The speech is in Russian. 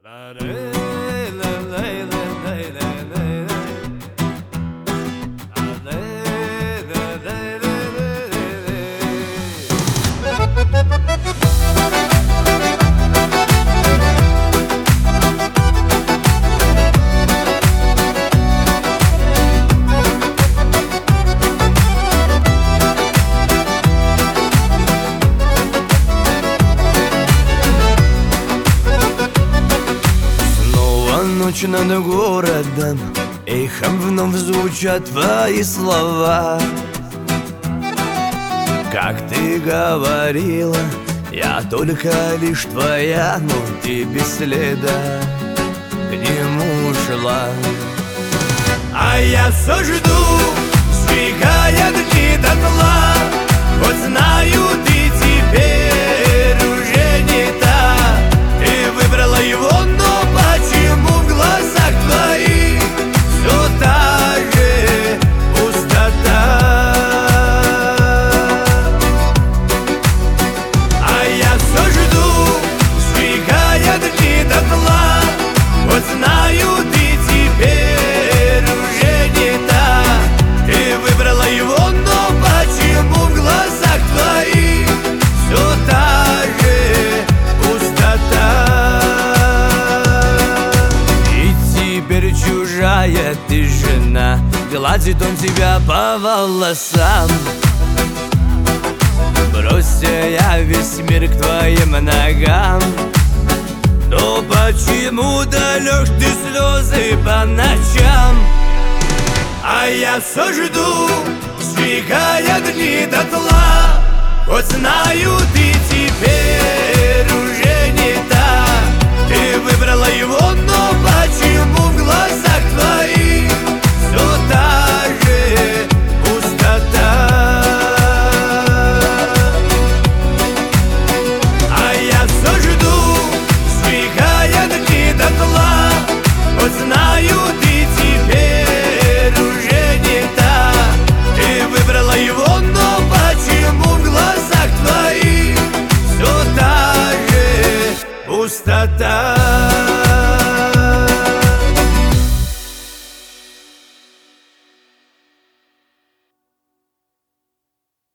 Ночь над городом, эхом вновь звучат твои слова. Как ты говорила, я только лишь твоя, но ты без следа к нему ушла. А я все жду, сжигая дни дотла. Вот знаю, ты теперь уже не та. Ты выбрала его, но почему в глазах твоих все та же пустота? А я все жду, сжигая дни дотла. Вот знаю, ты теперь уже не та. Ты выбрала его, но почему в глазах твоих все та же пустота? И теперь чужая ты жена, гладит он тебя по волосам. Бросься я весь мир к твоим ногам. Но почему далек ты слезы по ночам? А я все жду, сжигая дни дотла. Вот знаю, ты теперь уже не та. Ты выбрала его, но почему в глазах твоих все та же пустота? А я все жду, сжигая дни дотла. Вот знаю, ты теперь уже не та. Ты выбрала его, но почему в глазах твоих все та же пустота?